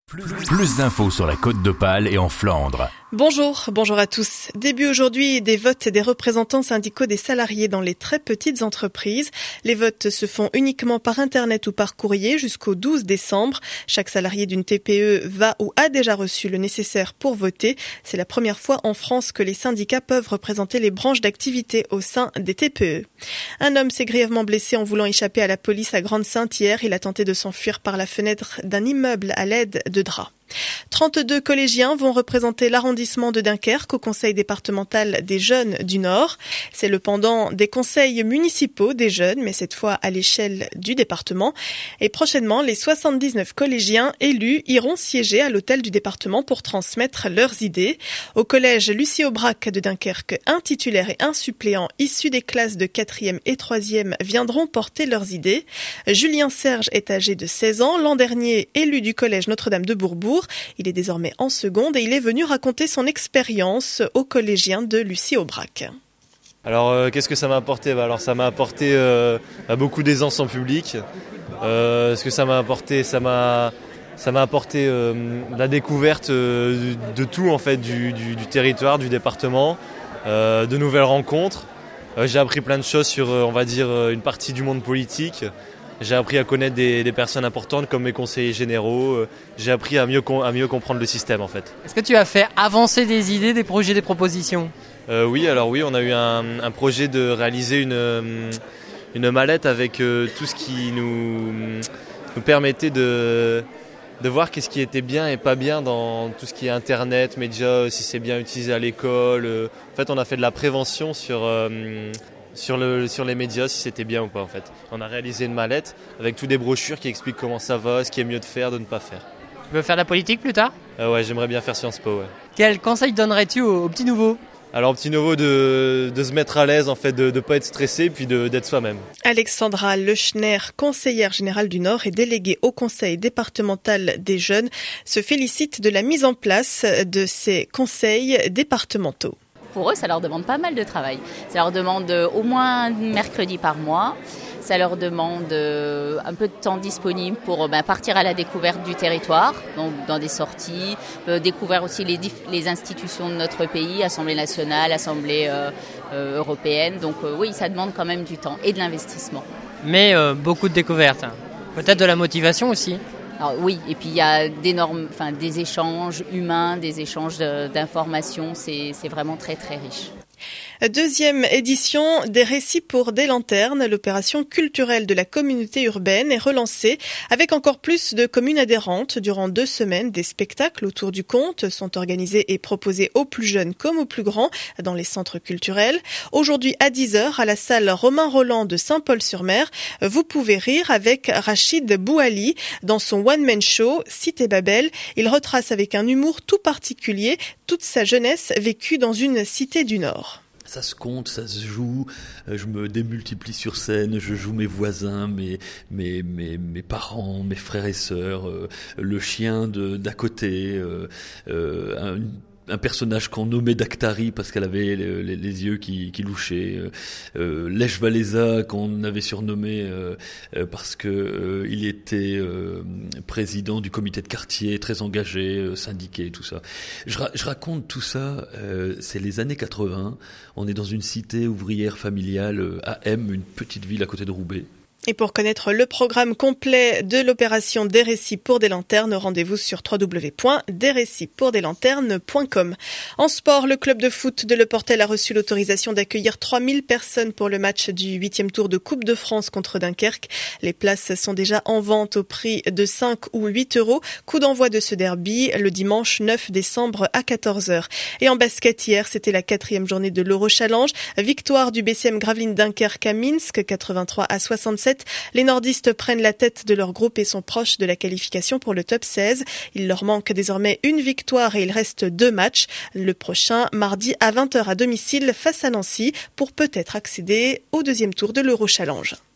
Plus d'infos sur la Côte d'Opale et en Flandre. Bonjour à tous. Début aujourd'hui des votes des représentants syndicaux des salariés dans les très petites entreprises. Les votes se font uniquement par internet ou par courrier jusqu'au 12 décembre. Chaque salarié d'une TPE va ou a déjà reçu le nécessaire pour voter. C'est la première fois en France que les syndicats peuvent représenter les branches d'activité au sein des TPE. Un homme s'est grièvement blessé en voulant échapper à la police à Grande-Synthe hier. Il a tenté de s'enfuir par la fenêtre d'un immeuble à l'aide de draps. 32 collégiens vont représenter l'arrondissement de Dunkerque au conseil départemental des jeunes du Nord. C'est le pendant des conseils municipaux des jeunes, mais cette fois à l'échelle du département. Et prochainement, les 79 collégiens élus iront siéger à l'hôtel du département pour transmettre leurs idées. Au collège Lucie Aubrac de Dunkerque, un titulaire et un suppléant issus des classes de 4e et 3e viendront porter leurs idées. Julien Serge est âgé de 16 ans, l'an dernier élu du collège Notre-Dame de Bourbourg. Il est désormais en seconde et il est venu raconter son expérience aux collégiens de Lucie Aubrac. Alors qu'est-ce que ça m'a apporté ? Alors ça m'a apporté beaucoup d'aisance en public. Ce que ça m'a apporté, ça m'a apporté la découverte de tout en fait du territoire, du département, de nouvelles rencontres. J'ai appris plein de choses sur on va dire une partie du monde politique. J'ai appris à connaître des personnes importantes comme mes conseillers généraux. J'ai appris à mieux comprendre le système en fait. Est-ce que tu as fait avancer des idées, des projets, des propositions ? Oui, on a eu un projet de réaliser une mallette avec tout ce qui nous permettait de voir qu'est-ce qui était bien et pas bien dans tout ce qui est internet, médias, si c'est bien utilisé à l'école. En fait, on a fait de la prévention sur les médias, si c'était bien ou pas en fait. On a réalisé une mallette avec toutes des brochures qui expliquent comment ça va, ce qui est mieux de faire, de ne pas faire. Tu veux faire de la politique plus tard ? Ouais, j'aimerais bien faire Sciences Po, ouais. Quel conseil donnerais-tu aux petits nouveaux ? Alors, petit nouveau, de se mettre à l'aise, en fait, de ne pas être stressé, puis d'être soi-même. Alexandra Lechner, conseillère générale du Nord et déléguée au conseil départemental des jeunes, se félicite de la mise en place de ces conseils départementaux. Pour eux, ça leur demande pas mal de travail. Ça leur demande au moins un mercredi par mois. Ça leur demande un peu de temps disponible pour partir à la découverte du territoire, donc dans des sorties, découvrir aussi les institutions de notre pays, Assemblée nationale, Assemblée européenne. Donc oui, ça demande quand même du temps et de l'investissement. Mais beaucoup de découvertes. Peut-être de la motivation aussi. Alors oui, et puis il y a des échanges humains, des échanges d'informations, c'est vraiment très très riche. Deuxième édition des Récits pour des lanternes. L'opération culturelle de la communauté urbaine est relancée avec encore plus de communes adhérentes. Durant 2 semaines, des spectacles autour du conte sont organisés et proposés aux plus jeunes comme aux plus grands dans les centres culturels. Aujourd'hui à 10h à la salle Romain Roland de Saint-Paul-sur-Mer, vous pouvez rire avec Rachid Bouali dans son one-man show Cité Babel. Il retrace avec un humour tout particulier toute sa jeunesse vécue dans une cité du Nord. Ça se compte, ça se joue, je me démultiplie sur scène, je joue mes voisins, mes parents, mes frères et sœurs, le chien d'à côté, un personnage qu'on nommait Dactari parce qu'elle avait les yeux qui louchaient, Lech Walesa qu'on avait surnommé parce que il était président du comité de quartier, très engagé, syndiqué, tout ça. Je raconte tout ça, c'est les années 80, on est dans une cité ouvrière familiale à M, une petite ville à côté de Roubaix. Et pour connaître le programme complet de l'opération Des Récits pour des lanternes, rendez-vous sur www.desrécitspourdeslanternes.com. En sport, le club de foot de Le Portel a reçu l'autorisation d'accueillir 3000 personnes pour le match du 8e tour de Coupe de France contre Dunkerque. Les places sont déjà en vente au prix de 5 ou 8 euros. Coup d'envoi de ce derby le dimanche 9 décembre à 14h. Et en basket, hier, c'était la 4e journée de l'Euro Challenge. Victoire du BCM Gravelines Dunkerque à Minsk, 83-67. Les nordistes prennent la tête de leur groupe et sont proches de la qualification pour le top 16. Il leur manque désormais une victoire et il reste 2 matchs. Le prochain, mardi à 20h à domicile face à Nancy pour peut-être accéder au 2e tour de l'Euro Challenge.